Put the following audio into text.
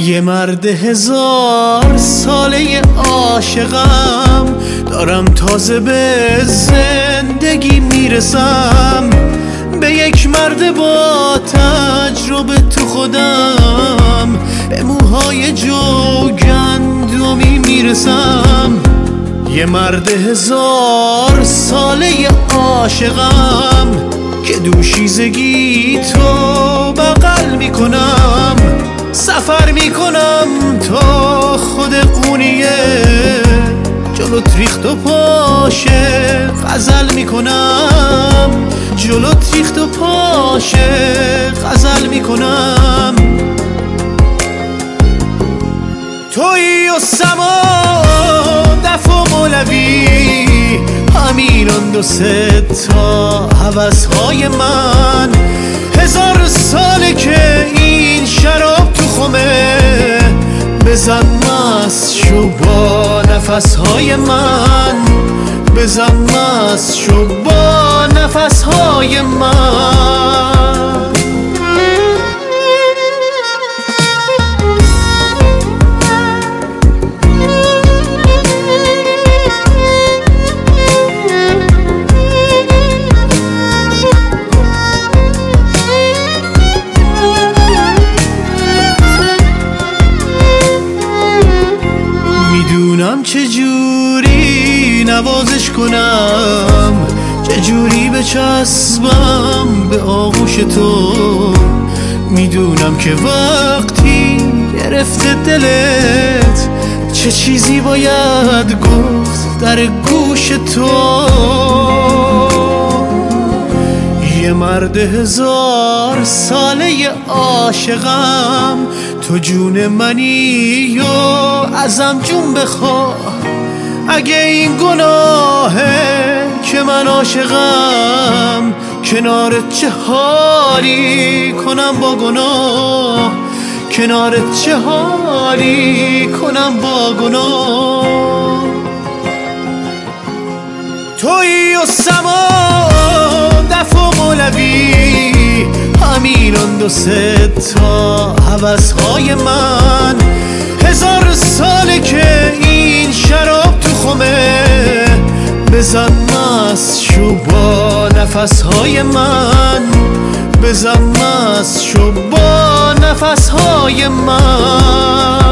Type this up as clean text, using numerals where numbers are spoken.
یه مرد 1000 ساله عاشقم، دارم تازه به زندگی میرسم. به یک مرد با تجربه تو خودم، به موهای جوگندمی میرسم. یه مرد 1000 ساله عاشقم که دوشیزگی تو بغل میکنم. سفر میکنم تا خود قونیه، جلوت ریخت و پاشه غزل میکنم. جلوت ریخت و پاشه غزل میکنم. تویی و سما دف و مولوی، همین آن 2 تا هوس‌های من. 1000 ساله که این شراب تو خمه، بزن مست شو با نفس‌های من. بزن مست شو با نفس‌های من. میدونم چجوری نوازش کنم، چجوری بچسبم به آغوش تو. میدونم که وقتی گرفته دلت، چه چیزی باید گفت در گوش تو. یه مرد 1000 ساله عاشقم، تو جون منی و ازم جون بخواه. اگه این گناهه که من عاشقم، کنارت چه حالی کنم با گناه. کنارت چه حالی کنم با گناه. تویی و سما دف و مولوی، همین آن 2 تا هوس‌های من. 1000 ساله که این شراب تو خمه، بزن مست شو با نفس‌های من. بزن مست شو با نفس‌های من.